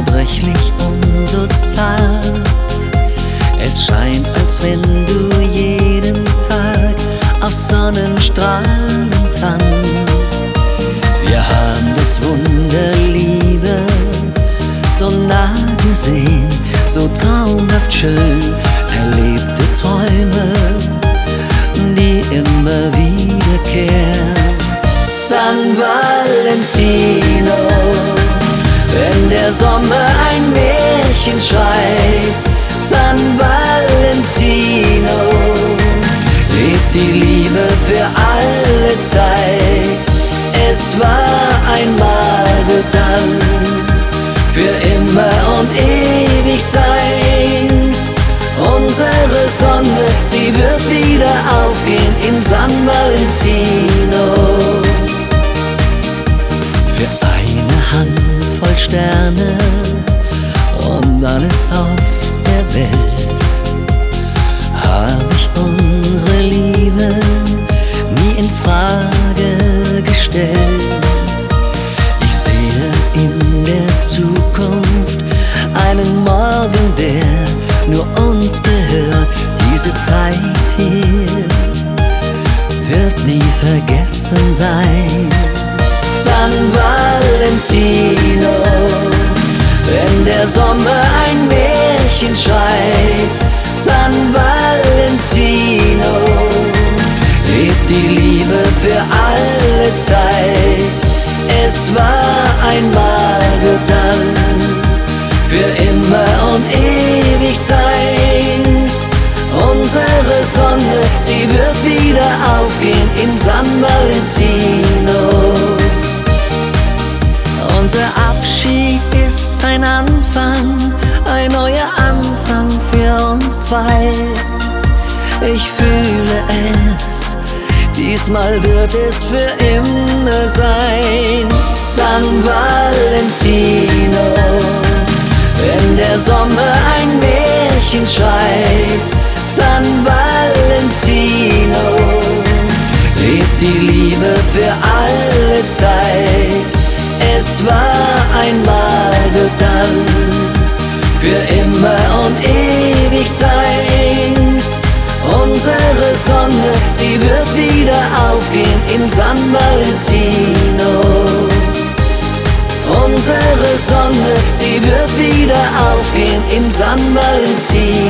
zerbrechlich und so zart. Es scheint, als wenn du jeden Tag auf Sonnenstrahlen tanzt. Wir haben das Wunder Liebe so nah gesehen, so traumhaft schön, erlebte Träume, die immer wiederkehren. San Valentino, wenn der Sommer ein Märchen schreibt. San Valentino, lebt die Liebe für alle Zeit. Es war einmal, wird dann für immer und ewig sein. Unsere Sonne, sie wird wieder aufgehen in San Valentino. Für eine Handvoll Sterne und alles auf der Welt hab ich unsere Liebe nie in Frage gestellt. Ich sehe in der Zukunft einen Morgen, der nur uns gehört. Diese Zeit hier wird nie vergessen sein. San Valentino, wenn der Sommer ein Märchen schreibt. San Valentino, lebt die Liebe für alle Zeit. Es war einmal, wird dann für immer und ewig sein. Unsere Sonne, sie wird wieder aufgehen in San Valentino. Unser Abschied ist ein Anfang, ein neuer Anfang für uns zwei. Ich fühle es, diesmal wird es für immer sein. San Valentino, wenn der Sommer ein Märchen schreibt. San Valentino, lebt die Liebe für alle Zeit. Es war einmal, wird dann für immer und ewig sein. Unsere Sonne, sie wird wieder aufgehen in San Valentino. Unsere Sonne, sie wird wieder aufgehen in San Valentino.